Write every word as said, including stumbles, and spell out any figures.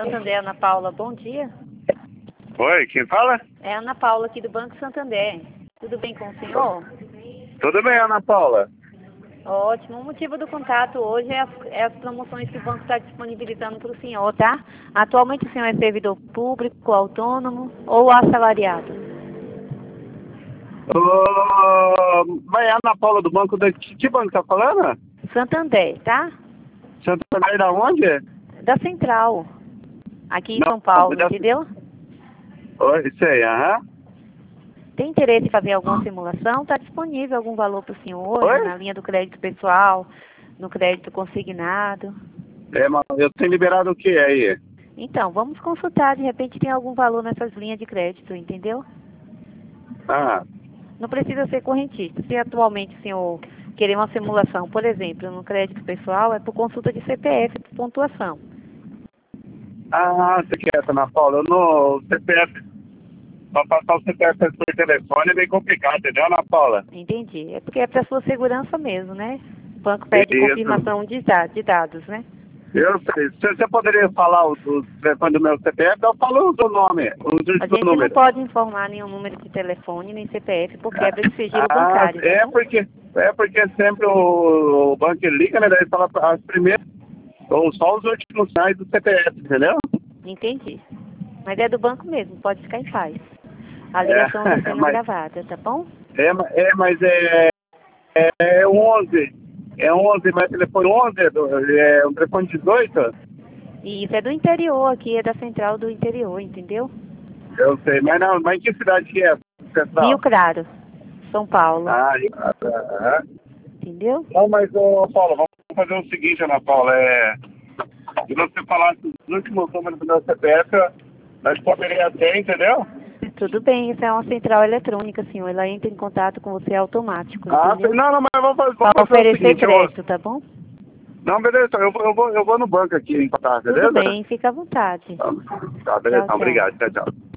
Santander, Ana Paula, bom dia. Oi, quem fala? É Ana Paula aqui do Banco Santander. Tudo bem com o senhor? Tudo bem, Ana Paula? Ótimo. O motivo do contato hoje é as, é as promoções que o banco está disponibilizando para o senhor, tá? Atualmente o senhor é servidor público, autônomo ou assalariado? Ô, mas é Ana Paula do banco da... Que banco tá falando? Santander, tá? Santander da onde? Da Central. Aqui em Não, São Paulo, da... entendeu? Oi, sei, aham. Tem interesse em fazer alguma simulação? Está disponível algum valor para o senhor hoje, Oi? na linha do crédito pessoal, no crédito consignado? É, mas eu tenho liberado o que aí? Então, vamos consultar, de repente tem algum valor nessas linhas de crédito, entendeu? Ah, Não precisa ser correntista. Se atualmente o senhor querer uma simulação, por exemplo, no crédito pessoal, é por consulta de C P F, por pontuação. ah, você quer, Ana Paula? Eu no C P F... Pra passar o C P F por telefone é bem complicado, entendeu, Ana Paula? Entendi. É porque é para sua segurança mesmo, né? O banco pede Isso. confirmação de dados, de dados, né? Eu sei. Se você poderia falar o, o telefone do meu C P F, eu falo o seu nome, o A seu gente não número. pode informar nenhum número de telefone, nem C P F, por quebra de sigilo Ah, bancário, tá é bom? porque, é porque sempre o, o banco liga, né? Daí fala as primeiras, ou só os últimos sinais do C P F, entendeu? Entendi. Mas é do banco mesmo, pode ficar em paz. A É, ligação está sendo mas, gravada, tá bom? é, ma- é, mas é, é, é onze. É onze, mas telefone onze, é, do, é um telefone dezoito? E isso é do interior aqui, é da central do interior, entendeu? Eu sei, mas não, mas em que cidade que é, Rio pessoal? Claro, São Paulo, Ah, aham. entendeu? Não, mas, ô, Paulo, vamos fazer o seguinte, Ana Paula, é... Se você falasse os últimos números do meu C P F, nós poderíamos ter, entendeu? Tudo bem, isso é uma central eletrônica, senhor. Ela entra em contato com você automático, Ah, entendeu? não, não, mas vamos fazer, vamos Para fazer o oferecer seguinte, eu vou... crédito, tá bom? Não, beleza, eu vou, eu vou, eu vou no banco aqui, empatar, beleza? Tudo bem, fica à vontade. Tá, tá, beleza, Tchau, então, tchau. obrigado, tchau, tchau.